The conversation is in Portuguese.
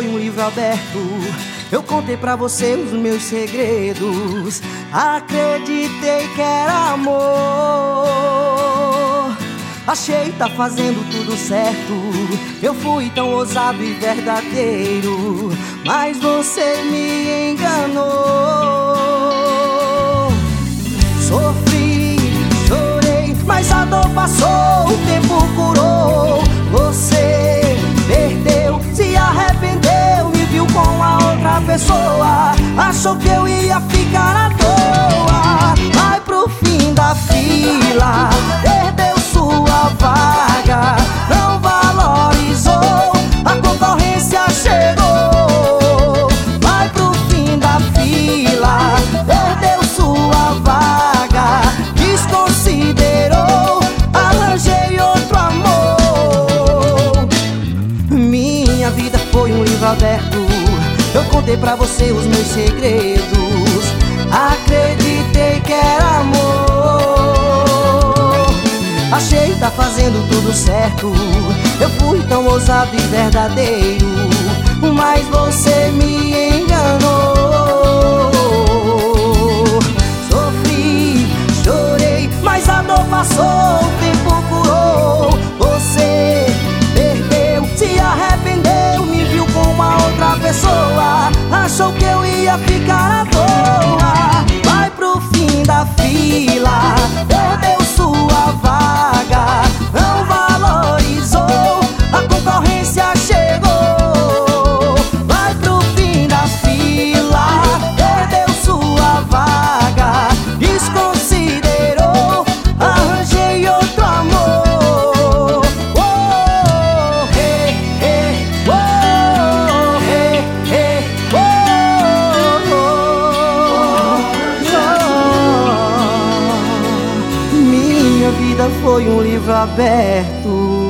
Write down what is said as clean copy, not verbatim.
foi um livro aberto. Eu contei pra você os meus segredos. Acreditei que era amor. Achei tá fazendo tudo certo. Eu fui tão ousado e verdadeiro, mas você me enganou. Sofri, chorei, mas a dor passou, o tempo curou. Você perdeu, se arrependeu, me viu com a outra pessoa. Achou que eu ia ficar à toa. Vai pro fim da fila, perdeu sua vaga. Não valorizou, a concorrência chegou. Vai pro fim da fila, perdeu sua vaga. Desconsiderou, arranjei outro amor. Minha vida foi um livro aberto. Eu contei pra você os meus segredos. Acreditei que era amor. Achei tá fazendo tudo certo. Eu fui tão ousado e verdadeiro, mas você me enganou. Sofri, chorei, mas a dor passou, o tempo curou. Você perdeu, se arrependeu, me viu com uma outra pessoa. Achou que eu ia ficar à toa. Vai pro fim da fila, perdeu sua vaga. Não valorizou, a concorrência chegou. Vai pro fim da fila, perdeu sua vaga. Desconsiderou, arranjei outro amor. Oh, hey, hey, oh, hey, hey, oh, oh. Minha vida foi um livro aberto.